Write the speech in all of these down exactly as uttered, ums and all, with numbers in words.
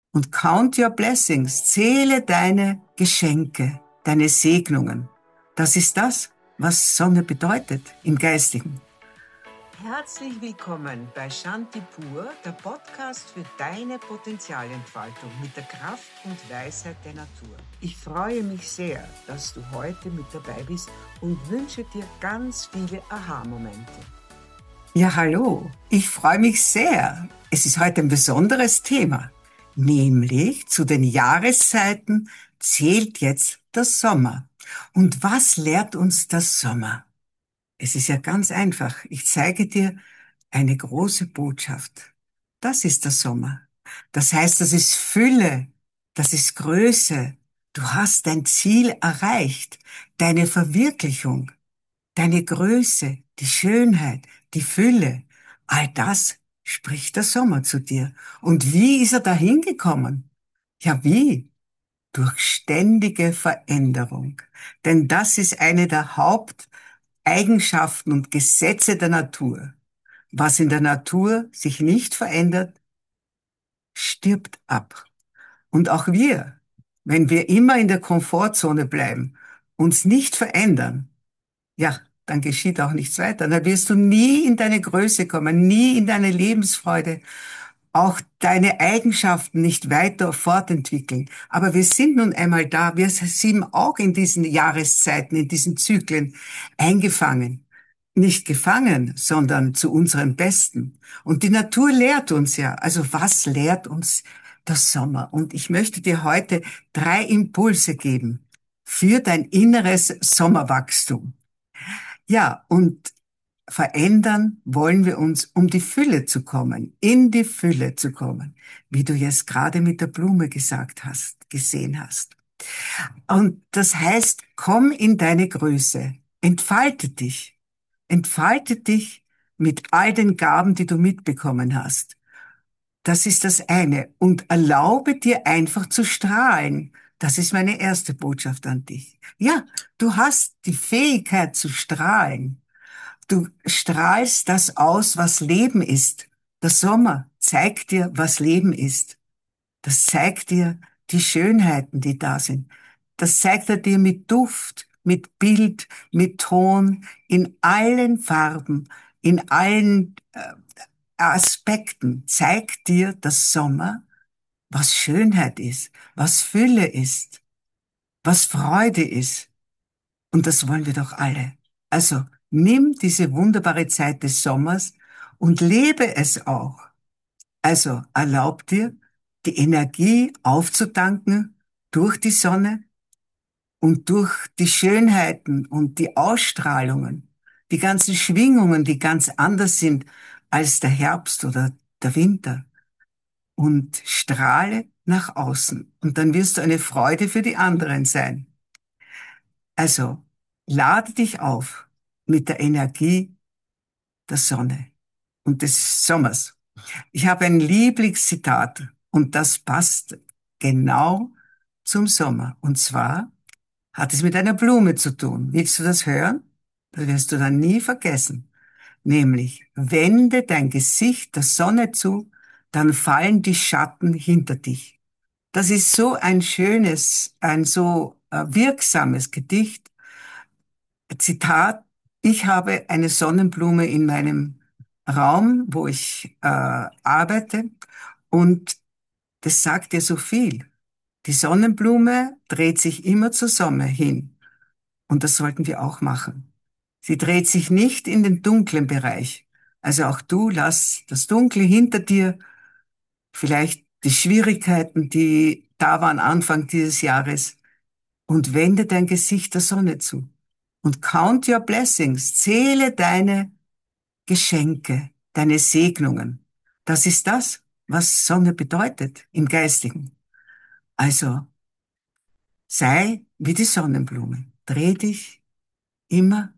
und count your blessings, zähle deine Geschenke, deine Segnungen. Das ist das, was Sonne bedeutet im Geistigen. Herzlich willkommen bei Shanti Pur, der Podcast für deine Potenzialentfaltung mit der Kraft und Weisheit der Natur. Ich freue mich sehr, dass du heute mit dabei bist und wünsche dir ganz viele Aha-Momente. Ja, hallo, ich freue mich sehr. Es ist heute ein besonderes Thema, nämlich zu den Jahreszeiten zählt jetzt der Sommer. Und was lehrt uns der Sommer? Es ist ja ganz einfach. Ich zeige dir eine große Botschaft. Das ist der Sommer. Das heißt, das ist Fülle, das ist Größe. Du hast dein Ziel erreicht, deine Verwirklichung, deine Größe, die Schönheit, die Fülle. All das spricht der Sommer zu dir. Und wie ist er dahin gekommen? Ja, wie? Durch ständige Veränderung. Denn das ist eine der Haupteigenschaften und Gesetze der Natur. Was in der Natur sich nicht verändert, stirbt ab. Und auch wir, wenn wir immer in der Komfortzone bleiben, uns nicht verändern, ja, dann geschieht auch nichts weiter. Dann wirst du nie in deine Größe kommen, nie in deine Lebensfreude, auch deine Eigenschaften nicht weiter fortentwickeln. Aber wir sind nun einmal da, wir sind auch in diesen Jahreszeiten, in diesen Zyklen eingefangen. Nicht gefangen, sondern zu unserem Besten. Und die Natur lehrt uns ja. Also was lehrt uns der Sommer? Und ich möchte dir heute drei Impulse geben für dein inneres Sommerwachstum. Ja, und verändern wollen wir uns, um die Fülle zu kommen, in die Fülle zu kommen, wie du jetzt gerade mit der Blume gesagt hast, gesehen hast. Und das heißt, komm in deine Größe, entfalte dich, entfalte dich mit all den Gaben, die du mitbekommen hast. Das ist das eine. Und erlaube dir einfach zu strahlen. Das ist meine erste Botschaft an dich. Ja, du hast die Fähigkeit zu strahlen. Du strahlst das aus, was Leben ist. Der Sommer zeigt dir, was Leben ist. Das zeigt dir die Schönheiten, die da sind. Das zeigt er dir mit Duft, mit Bild, mit Ton, in allen Farben, in allen äh, Aspekten. Zeigt dir der Sommer, was Schönheit ist, was Fülle ist, was Freude ist. Und das wollen wir doch alle. Also nimm diese wunderbare Zeit des Sommers und lebe es auch. Also erlaub dir, die Energie aufzutanken durch die Sonne und durch die Schönheiten und die Ausstrahlungen, die ganzen Schwingungen, die ganz anders sind als der Herbst oder der Winter. Und strahle nach außen. Und dann wirst du eine Freude für die anderen sein. Also, lade dich auf mit der Energie der Sonne und des Sommers. Ich habe ein Lieblingszitat und das passt genau zum Sommer. Und zwar hat es mit einer Blume zu tun. Willst du das hören? Das wirst du dann nie vergessen. Nämlich, wende dein Gesicht der Sonne zu, dann fallen die Schatten hinter dich. Das ist so ein schönes, ein so äh, wirksames Gedicht. Zitat, ich habe eine Sonnenblume in meinem Raum, wo ich äh, arbeite, und das sagt dir so viel. Die Sonnenblume dreht sich immer zur Sonne hin und das sollten wir auch machen. Sie dreht sich nicht in den dunklen Bereich. Also auch du lass das Dunkle hinter dir, vielleicht die Schwierigkeiten, die da waren Anfang dieses Jahres, und wende dein Gesicht der Sonne zu. Und count your blessings, zähle deine Geschenke, deine Segnungen. Das ist das, was Sonne bedeutet im Geistigen. Also sei wie die Sonnenblume. Dreh dich immer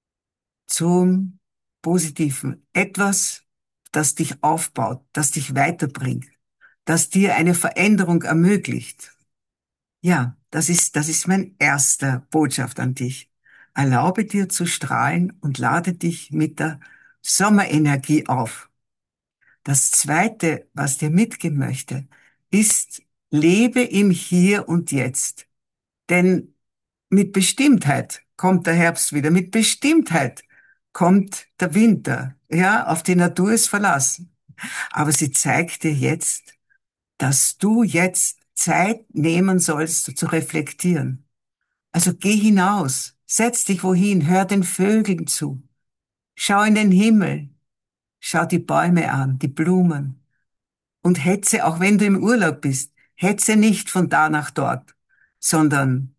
zum Positiven. Etwas, das dich aufbaut, das dich weiterbringt, das dir eine Veränderung ermöglicht. Ja, das ist, das ist mein erster Botschaft an dich. Erlaube dir zu strahlen und lade dich mit der Sommerenergie auf. Das zweite, was dir mitgeben möchte, ist, lebe im Hier und Jetzt. Denn mit Bestimmtheit kommt der Herbst wieder. Mit Bestimmtheit kommt der Winter. Ja, auf die Natur ist verlassen. Aber sie zeigt dir jetzt, dass du jetzt Zeit nehmen sollst, zu reflektieren. Also geh hinaus, setz dich wohin, hör den Vögeln zu, schau in den Himmel, schau die Bäume an, die Blumen und hetze, auch wenn du im Urlaub bist, hetze nicht von da nach dort, sondern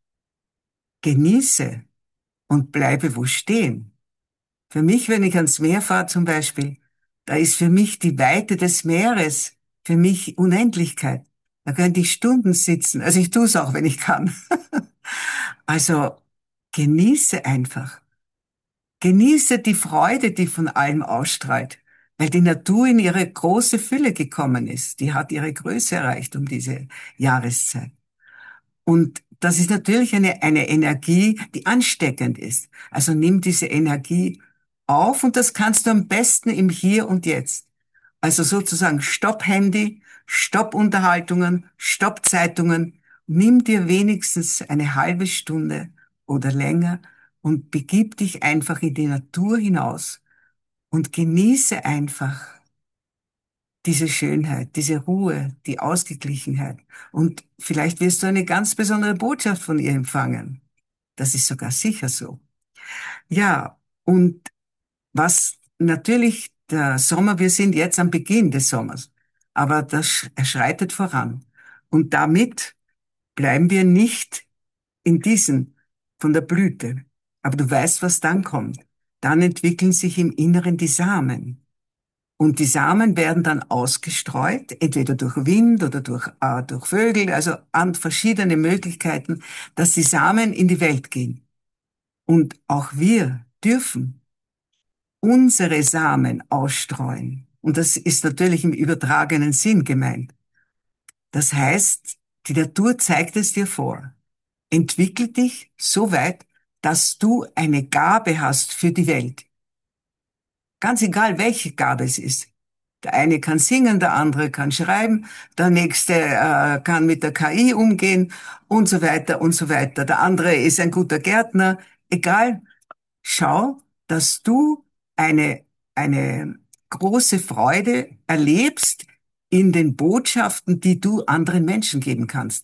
genieße und bleibe wo stehen. Für mich, wenn ich ans Meer fahre zum Beispiel, da ist für mich die Weite des Meeres, für mich Unendlichkeit. Da könnte ich Stunden sitzen. Also ich tue es auch, wenn ich kann. Also genieße einfach. Genieße die Freude, die von allem ausstrahlt, weil die Natur in ihre große Fülle gekommen ist. Die hat ihre Größe erreicht um diese Jahreszeit. Und das ist natürlich eine, eine Energie, die ansteckend ist. Also nimm diese Energie auf und das kannst du am besten im Hier und Jetzt. Also sozusagen Stopp Handy, Stopp Unterhaltungen, Stopp Zeitungen. Nimm dir wenigstens eine halbe Stunde oder länger und begib dich einfach in die Natur hinaus und genieße einfach diese Schönheit, diese Ruhe, die Ausgeglichenheit. Und vielleicht wirst du eine ganz besondere Botschaft von ihr empfangen. Das ist sogar sicher so. Ja, und was natürlich der Sommer, wir sind jetzt am Beginn des Sommers, aber das sch- er schreitet voran. Und damit bleiben wir nicht in diesen von der Blüte. Aber du weißt, was dann kommt. Dann entwickeln sich im Inneren die Samen. Und die Samen werden dann ausgestreut, entweder durch Wind oder durch, äh, durch Vögel, also an verschiedene Möglichkeiten, dass die Samen in die Welt gehen. Und auch wir dürfen unsere Samen ausstreuen. Und das ist natürlich im übertragenen Sinn gemeint. Das heißt, die Natur zeigt es dir vor. Entwickel dich so weit, dass du eine Gabe hast für die Welt. Ganz egal, welche Gabe es ist. Der eine kann singen, der andere kann schreiben, der nächste äh, kann mit der K I umgehen und so weiter und so weiter. Der andere ist ein guter Gärtner. Egal, schau, dass du eine, eine große Freude erlebst in den Botschaften, die du anderen Menschen geben kannst.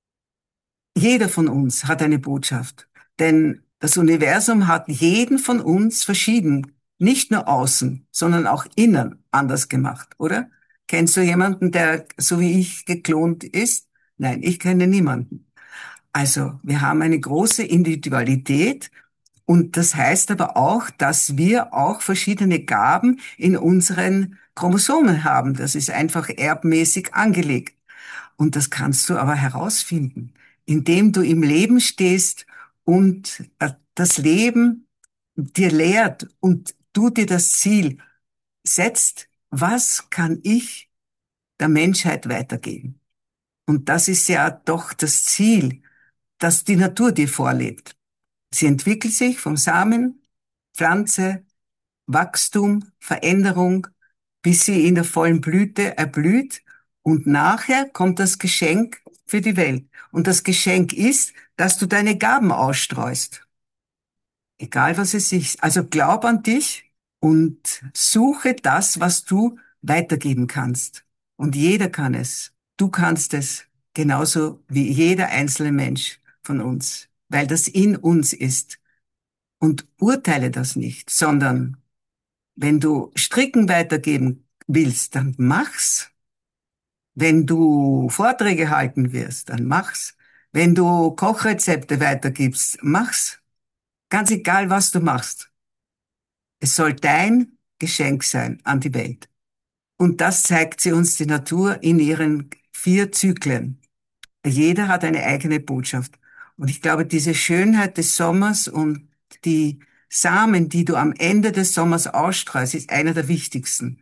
Jeder von uns hat eine Botschaft, denn das Universum hat jeden von uns verschieden, nicht nur außen, sondern auch innen anders gemacht, oder? Kennst du jemanden, der so wie ich geklont ist? Nein, ich kenne niemanden. Also, wir haben eine große Individualität und das heißt aber auch, dass wir auch verschiedene Gaben in unseren Chromosomen haben. Das ist einfach erbmäßig angelegt. Und das kannst du aber herausfinden, indem du im Leben stehst und äh, das Leben dir lehrt und du dir das Ziel setzt, was kann ich der Menschheit weitergeben? Und das ist ja doch das Ziel, das die Natur dir vorlebt. Sie entwickelt sich vom Samen, Pflanze, Wachstum, Veränderung, bis sie in der vollen Blüte erblüht und nachher kommt das Geschenk für die Welt. Und das Geschenk ist, dass du deine Gaben ausstreust. Egal was es ist. Also glaub an dich und suche das, was du weitergeben kannst. Und jeder kann es. Du kannst es genauso wie jeder einzelne Mensch von uns, weil das in uns ist. Und urteile das nicht, sondern wenn du Stricken weitergeben willst, dann mach's. Wenn du Vorträge halten wirst, dann mach's. Wenn du Kochrezepte weitergibst, mach's. Ganz egal, was du machst. Es soll dein Geschenk sein an die Welt. Und das zeigt sie uns die Natur in ihren vier Zyklen. Jeder hat eine eigene Botschaft. Und ich glaube, diese Schönheit des Sommers und die Samen, die du am Ende des Sommers ausstreust, ist einer der wichtigsten.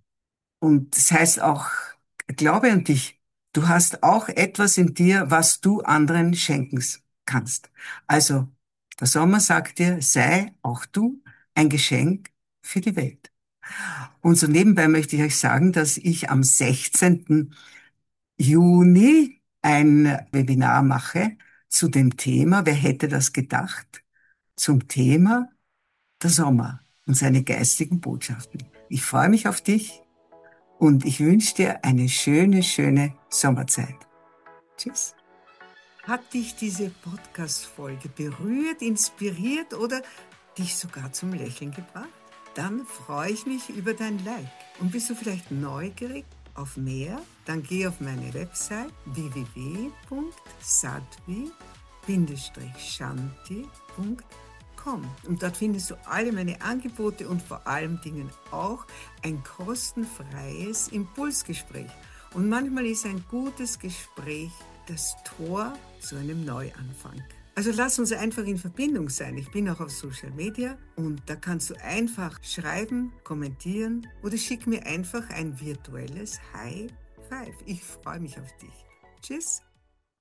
Und das heißt auch, glaube an dich. Du hast auch etwas in dir, was du anderen schenken kannst. Also, der Sommer sagt dir, sei auch du ein Geschenk für die Welt. Und so nebenbei möchte ich euch sagen, dass ich am sechzehnten Juni ein Webinar mache zu dem Thema, wer hätte das gedacht, zum Thema der Sommer und seine geistigen Botschaften. Ich freue mich auf dich und ich wünsche dir eine schöne, schöne Sommerzeit. Tschüss. Hat dich diese Podcast-Folge berührt, inspiriert oder dich sogar zum Lächeln gebracht? Dann freue ich mich über dein Like. Und bist du vielleicht neugierig auf mehr? Dann geh auf meine Website w w w punkt sadhvi shanti punkt com und dort findest du alle meine Angebote und vor allem Dingen auch ein kostenfreies Impulsgespräch. Und manchmal ist ein gutes Gespräch das Tor zu einem Neuanfang. Also lass uns einfach in Verbindung sein. Ich bin auch auf Social Media und da kannst du einfach schreiben, kommentieren oder schick mir einfach ein virtuelles High Five. Ich freue mich auf dich. Tschüss.